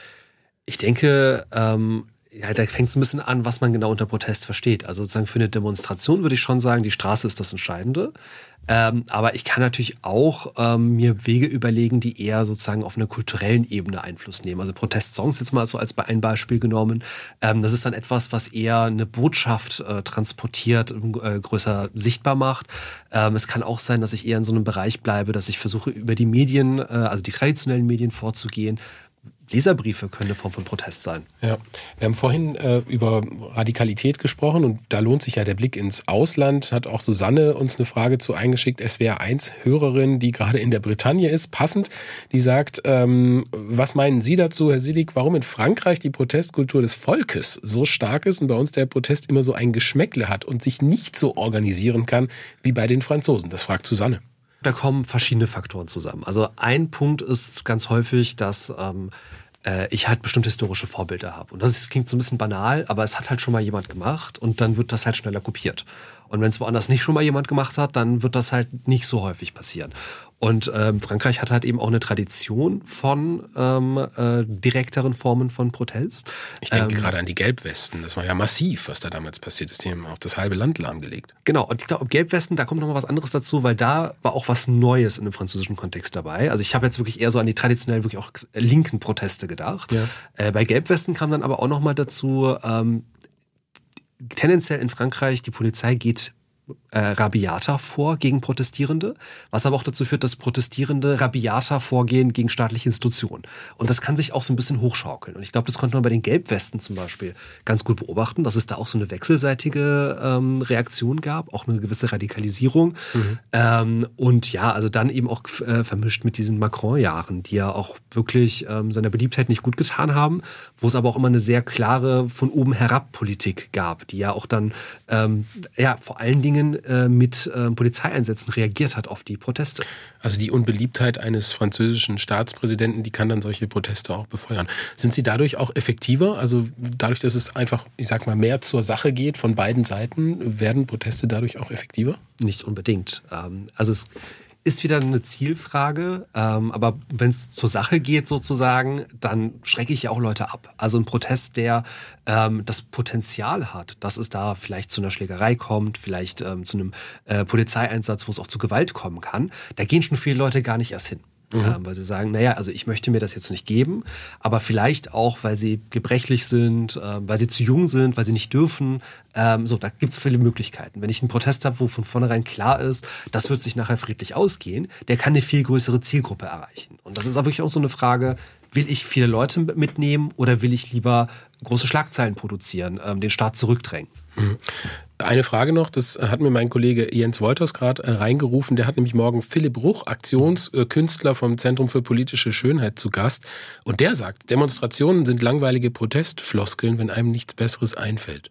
Ich denke, ähm, ja, da fängt es ein bisschen an, was man genau unter Protest versteht. Also sozusagen für eine Demonstration würde ich schon sagen, die Straße ist das Entscheidende. Ähm, aber ich kann natürlich auch ähm, mir Wege überlegen, die eher sozusagen auf einer kulturellen Ebene Einfluss nehmen. Also Protestsongs jetzt mal so als ein Beispiel genommen. Ähm, das ist dann etwas, was eher eine Botschaft äh, transportiert, äh, größer sichtbar macht. Ähm, es kann auch sein, dass ich eher in so einem Bereich bleibe, dass ich versuche, über die Medien, äh, also die traditionellen Medien vorzugehen. Leserbriefe können eine Form von Protest sein. Ja, wir haben vorhin äh, über Radikalität gesprochen und da lohnt sich ja der Blick ins Ausland. Hat auch Susanne uns eine Frage zu eingeschickt, S W R eins Hörerin, die gerade in der Bretagne ist, passend. Die sagt, ähm, was meinen Sie dazu, Herr Silik, warum in Frankreich die Protestkultur des Volkes so stark ist und bei uns der Protest immer so ein Geschmäckle hat und sich nicht so organisieren kann wie bei den Franzosen? Das fragt Susanne. Da kommen verschiedene Faktoren zusammen. Also ein Punkt ist ganz häufig, dass ähm, äh, ich halt bestimmte historische Vorbilder habe. Und das ist, klingt so ein bisschen banal, aber es hat halt schon mal jemand gemacht und dann wird das halt schneller kopiert. Und wenn es woanders nicht schon mal jemand gemacht hat, dann wird das halt nicht so häufig passieren. Und ähm, Frankreich hat halt eben auch eine Tradition von ähm, äh, direkteren Formen von Protest. Ich denke ähm, gerade an die Gelbwesten. Das war ja massiv, was da damals passiert ist. Die haben auch das halbe Land lahmgelegt. Genau, und ich glaube, Gelbwesten, da kommt noch mal was anderes dazu, weil da war auch was Neues in dem französischen Kontext dabei. Also ich habe jetzt wirklich eher so an die traditionell wirklich auch linken Proteste gedacht. Ja. Äh, bei Gelbwesten kam dann aber auch noch mal dazu, ähm, tendenziell in Frankreich, die Polizei geht Äh, rabiater vor gegen Protestierende, was aber auch dazu führt, dass Protestierende rabiater vorgehen gegen staatliche Institutionen. Und das kann sich auch so ein bisschen hochschaukeln. Und ich glaube, das konnte man bei den Gelbwesten zum Beispiel ganz gut beobachten, dass es da auch so eine wechselseitige ähm, Reaktion gab, auch eine gewisse Radikalisierung. Mhm. Ähm, und ja, also dann eben auch äh, vermischt mit diesen Macron-Jahren, die ja auch wirklich ähm, seiner Beliebtheit nicht gut getan haben, wo es aber auch immer eine sehr klare von oben herab Politik gab, die ja auch dann ähm, ja vor allen Dingen äh, mit äh, Polizeieinsätzen reagiert hat auf die Proteste. Also die Unbeliebtheit eines französischen Staatspräsidenten, die kann dann solche Proteste auch befeuern. Sind sie dadurch auch effektiver? Also dadurch, dass es einfach, ich sag mal, mehr zur Sache geht von beiden Seiten, werden Proteste dadurch auch effektiver? Nicht unbedingt. Ähm, also es ist wieder eine Zielfrage, ähm, aber wenn es zur Sache geht sozusagen, dann schrecke ich ja auch Leute ab. Also ein Protest, der ähm, das Potenzial hat, dass es da vielleicht zu einer Schlägerei kommt, vielleicht ähm, zu einem äh, Polizeieinsatz, wo es auch zu Gewalt kommen kann, da gehen schon viele Leute gar nicht erst hin. Mhm. Ähm, weil sie sagen, naja, also ich möchte mir das jetzt nicht geben, aber vielleicht auch, weil sie gebrechlich sind, ähm, weil sie zu jung sind, weil sie nicht dürfen. Ähm, so, da gibt's viele Möglichkeiten. Wenn ich einen Protest habe, wo von vornherein klar ist, das wird sich nachher friedlich ausgehen, der kann eine viel größere Zielgruppe erreichen. Und das ist aber wirklich auch so eine Frage, will ich viele Leute mitnehmen oder will ich lieber große Schlagzeilen produzieren, ähm, den Staat zurückdrängen? Mhm. Eine Frage noch, das hat mir mein Kollege Jens Wolters gerade reingerufen, der hat nämlich morgen Philipp Ruch, Aktionskünstler vom Zentrum für politische Schönheit, zu Gast. Und der sagt, Demonstrationen sind langweilige Protestfloskeln, wenn einem nichts Besseres einfällt.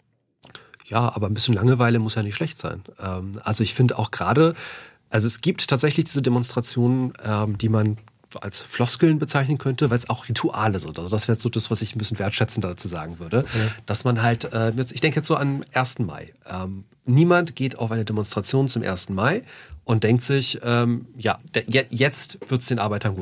Ja, aber ein bisschen Langeweile muss ja nicht schlecht sein. Ähm, also ich finde auch gerade, also es gibt tatsächlich diese Demonstrationen, ähm, die man als Floskeln bezeichnen könnte, weil es auch Rituale sind. Also das wäre so das, was ich ein bisschen wertschätzender dazu sagen würde. Ja. Dass man halt, äh, ich denke jetzt so an ersten Mai. Ähm, niemand geht auf eine Demonstration zum ersten Mai und denkt sich, ähm, ja, de- jetzt wird es den Arbeitern gut gehen.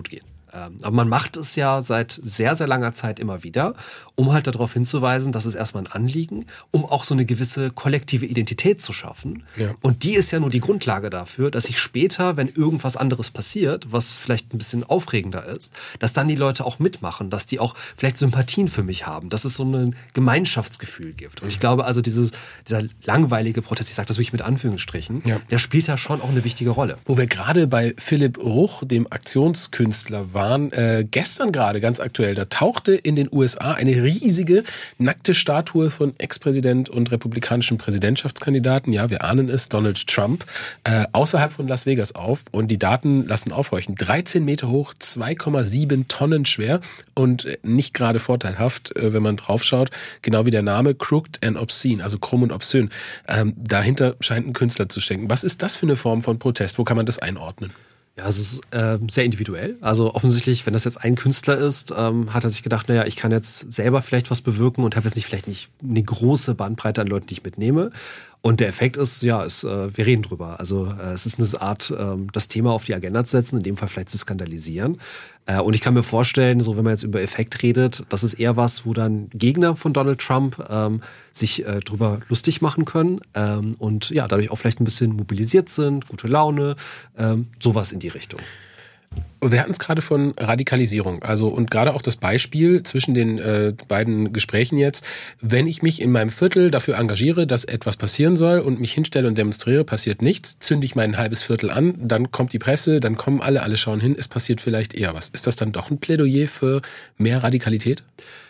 Ähm, aber man macht es ja seit sehr, sehr langer Zeit immer wieder, um halt darauf hinzuweisen, dass es erstmal ein Anliegen, um auch so eine gewisse kollektive Identität zu schaffen. Ja. Und die ist ja nur die Grundlage dafür, dass ich später, wenn irgendwas anderes passiert, was vielleicht ein bisschen aufregender ist, dass dann die Leute auch mitmachen, dass die auch vielleicht Sympathien für mich haben, dass es so ein Gemeinschaftsgefühl gibt. Und ich glaube also, dieses, dieser langweilige Protest, ich sage das wirklich mit Anführungsstrichen, ja. der spielt da schon auch eine wichtige Rolle. Wo wir gerade bei Philipp Ruch, dem Aktionskünstler, waren, äh, gestern gerade ganz aktuell, da tauchte in den U S A eine riesige nackte Statue von Ex-Präsident und republikanischen Präsidentschaftskandidaten, ja, wir ahnen es, Donald Trump, äh, außerhalb von Las Vegas auf, und die Daten lassen aufhorchen. dreizehn Meter hoch, zwei Komma sieben Tonnen schwer und nicht gerade vorteilhaft, äh, wenn man draufschaut, genau wie der Name, Crooked and Obscene, also krumm und obszön. Ähm, dahinter scheint ein Künstler zu stecken. Was ist das für eine Form von Protest? Wo kann man das einordnen? Ja, es ist äh, sehr individuell. Also offensichtlich, wenn das jetzt ein Künstler ist, ähm, hat er sich gedacht, naja, ich kann jetzt selber vielleicht was bewirken und habe jetzt nicht vielleicht nicht eine große Bandbreite an Leuten, die ich mitnehme. Und der Effekt ist, ja, ist, äh, wir reden drüber. Also äh, es ist eine Art, ähm, das Thema auf die Agenda zu setzen, in dem Fall vielleicht zu skandalisieren. Äh, und ich kann mir vorstellen, so wenn man jetzt über Effekt redet, das ist eher was, wo dann Gegner von Donald Trump ähm, sich äh, drüber lustig machen können ähm, und ja, dadurch auch vielleicht ein bisschen mobilisiert sind, gute Laune, ähm, sowas in die Richtung. Wir hatten es gerade von Radikalisierung, also und gerade auch das Beispiel zwischen den äh, beiden Gesprächen jetzt, wenn ich mich in meinem Viertel dafür engagiere, dass etwas passieren soll und mich hinstelle und demonstriere, passiert nichts, zünde ich mein halbes Viertel an, dann kommt die Presse, dann kommen alle, alle schauen hin, es passiert vielleicht eher was. Ist das dann doch ein Plädoyer für mehr Radikalität?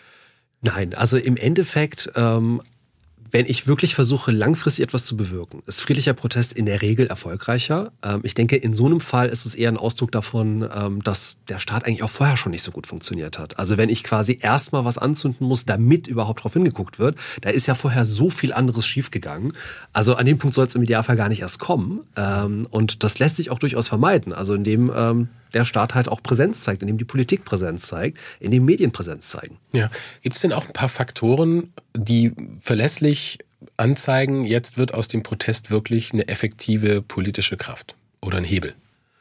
Nein, also im Endeffekt ähm wenn ich wirklich versuche, langfristig etwas zu bewirken, ist friedlicher Protest in der Regel erfolgreicher. Ich denke, in so einem Fall ist es eher ein Ausdruck davon, dass der Staat eigentlich auch vorher schon nicht so gut funktioniert hat. Also wenn ich quasi erstmal was anzünden muss, damit überhaupt drauf hingeguckt wird, da ist ja vorher so viel anderes schiefgegangen. Also an dem Punkt soll es im Idealfall gar nicht erst kommen. Und das lässt sich auch durchaus vermeiden. Also indem der Staat halt auch Präsenz zeigt, indem die Politik Präsenz zeigt, indem Medien Präsenz zeigen. Ja. Gibt es denn auch ein paar Faktoren, die verlässlich anzeigen, jetzt wird aus dem Protest wirklich eine effektive politische Kraft oder ein Hebel?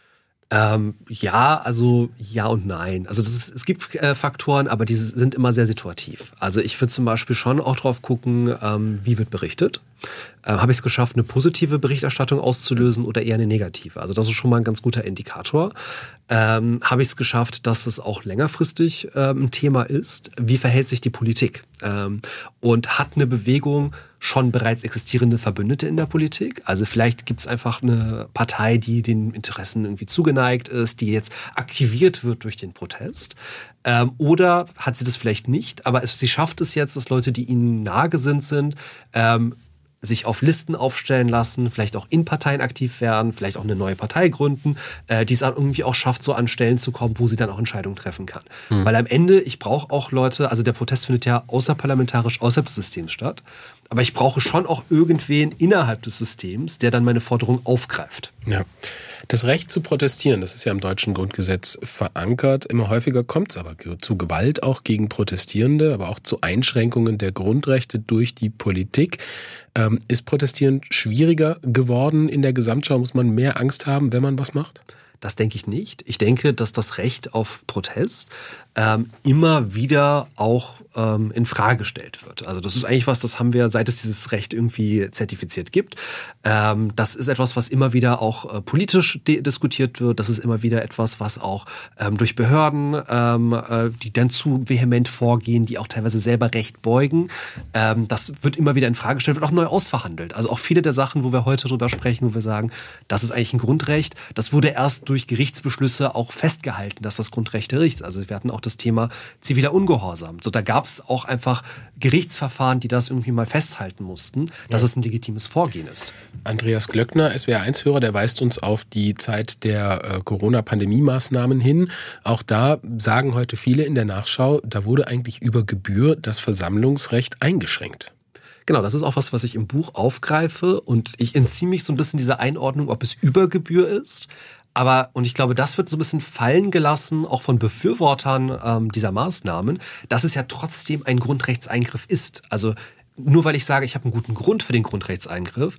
Ähm, ja, also ja und nein. Also das ist, es gibt äh, Faktoren, aber die sind immer sehr situativ. Also ich würde zum Beispiel schon auch drauf gucken, ähm, wie wird berichtet. Äh, Habe ich es geschafft, eine positive Berichterstattung auszulösen oder eher eine negative? Also das ist schon mal ein ganz guter Indikator. Ähm, Habe ich es geschafft, dass es auch längerfristig ähm, ein Thema ist? Wie verhält sich die Politik? Ähm, und hat eine Bewegung schon bereits existierende Verbündete in der Politik? Also vielleicht gibt es einfach eine Partei, die den Interessen irgendwie zugeneigt ist, die jetzt aktiviert wird durch den Protest. Ähm, oder hat sie das vielleicht nicht, aber es, sie schafft es jetzt, dass Leute, die ihnen nahegesinnt sind, ähm, sich auf Listen aufstellen lassen, vielleicht auch in Parteien aktiv werden, vielleicht auch eine neue Partei gründen, äh, die es dann irgendwie auch schafft, so an Stellen zu kommen, wo sie dann auch Entscheidungen treffen kann. Hm. Weil am Ende, ich brauche auch Leute, also der Protest findet ja außerparlamentarisch außerhalb des Systems statt, aber ich brauche schon auch irgendwen innerhalb des Systems, der dann meine Forderung aufgreift. Ja. Das Recht zu protestieren, das ist ja im deutschen Grundgesetz verankert. Immer häufiger kommt es aber zu Gewalt auch gegen Protestierende, aber auch zu Einschränkungen der Grundrechte durch die Politik. Ähm, ist Protestieren schwieriger geworden in der Gesamtschau? Muss man mehr Angst haben, wenn man was macht? Das denke ich nicht. Ich denke, dass das Recht auf Protest ähm, immer wieder auch ähm, in Frage gestellt wird. Also das ist eigentlich was, das haben wir, seit es dieses Recht irgendwie zertifiziert gibt. Ähm, das ist etwas, was immer wieder auch äh, politisch de- diskutiert wird. Das ist immer wieder etwas, was auch ähm, durch Behörden, ähm, äh, die dann zu vehement vorgehen, die auch teilweise selber Recht beugen. Ähm, das wird immer wieder in Frage gestellt, wird auch neu ausverhandelt. Also auch viele der Sachen, wo wir heute drüber sprechen, wo wir sagen, das ist eigentlich ein Grundrecht, das wurde erst durch Gerichtsbeschlüsse auch festgehalten, dass das Grundrechte ist. Also wir hatten auch das Thema ziviler Ungehorsam. So, da gab es auch einfach Gerichtsverfahren, die das irgendwie mal festhalten mussten, dass ja. es ein legitimes Vorgehen ist. Andreas Glöckner, S W R eins Hörer, der weist uns auf die Zeit der äh, Corona-Pandemie-Maßnahmen hin. Auch da sagen heute viele in der Nachschau, da wurde eigentlich über Gebühr das Versammlungsrecht eingeschränkt. Genau, das ist auch was, was ich im Buch aufgreife und ich entziehe mich so ein bisschen dieser Einordnung, ob es über Gebühr ist. Aber, und ich glaube, das wird so ein bisschen fallen gelassen, auch von Befürwortern ähm, dieser Maßnahmen, dass es ja trotzdem ein Grundrechtseingriff ist. Also nur weil ich sage, ich habe einen guten Grund für den Grundrechtseingriff,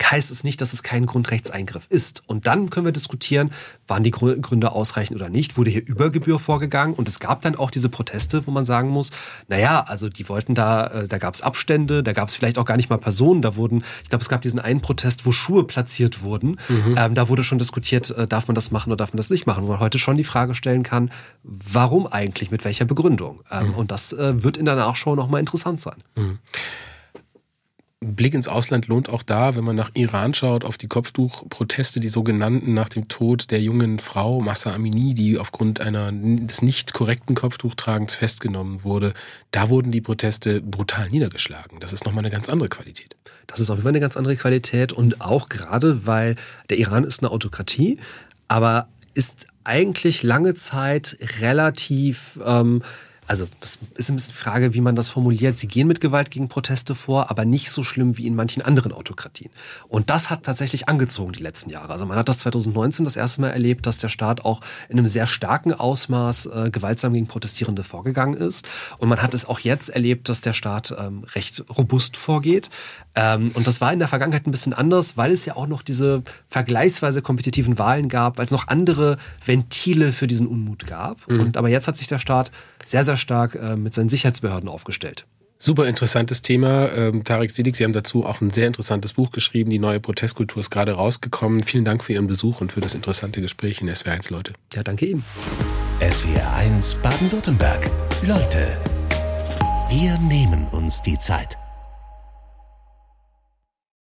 heißt es nicht, dass es kein Grundrechtseingriff ist. Und dann können wir diskutieren, waren die Gründe ausreichend oder nicht, wurde hier über Gebühr vorgegangen. Und es gab dann auch diese Proteste, wo man sagen muss, naja, also die wollten da, da gab es Abstände, da gab es vielleicht auch gar nicht mal Personen, da wurden, ich glaube, es gab diesen einen Protest, wo Schuhe platziert wurden. Mhm. Ähm, da wurde schon diskutiert, äh, darf man das machen oder darf man das nicht machen, wo man heute schon die Frage stellen kann, warum eigentlich, mit welcher Begründung? Ähm, mhm. Und das äh, wird in der Nachschau nochmal interessant sein. Mhm. Blick ins Ausland lohnt auch da, wenn man nach Iran schaut, auf die Kopftuchproteste, die sogenannten nach dem Tod der jungen Frau Mahsa Amini, die aufgrund einer des nicht korrekten Kopftuchtragens festgenommen wurde. Da wurden die Proteste brutal niedergeschlagen. Das ist nochmal eine ganz andere Qualität. Das ist auf jeden Fall eine ganz andere Qualität und auch gerade, weil der Iran ist eine Autokratie, aber ist eigentlich lange Zeit relativ... Ähm, Also das ist ein bisschen die Frage, wie man das formuliert. Sie gehen mit Gewalt gegen Proteste vor, aber nicht so schlimm wie in manchen anderen Autokratien. Und das hat tatsächlich angezogen die letzten Jahre. Also man hat das zwanzig neunzehn das erste Mal erlebt, dass der Staat auch in einem sehr starken Ausmaß äh, gewaltsam gegen Protestierende vorgegangen ist. Und man hat es auch jetzt erlebt, dass der Staat ähm, recht robust vorgeht. Ähm, und das war in der Vergangenheit ein bisschen anders, weil es ja auch noch diese vergleichsweise kompetitiven Wahlen gab, weil es noch andere Ventile für diesen Unmut gab. Mhm. Und aber jetzt hat sich der Staat sehr, sehr stark äh, mit seinen Sicherheitsbehörden aufgestellt. Super interessantes Thema. Ähm, Tarek Siddiq, Sie haben dazu auch ein sehr interessantes Buch geschrieben. Die neue Protestkultur ist gerade rausgekommen. Vielen Dank für Ihren Besuch und für das interessante Gespräch in S W R eins Leute. Ja, danke Ihnen. S W R eins Baden-Württemberg. Leute, wir nehmen uns die Zeit.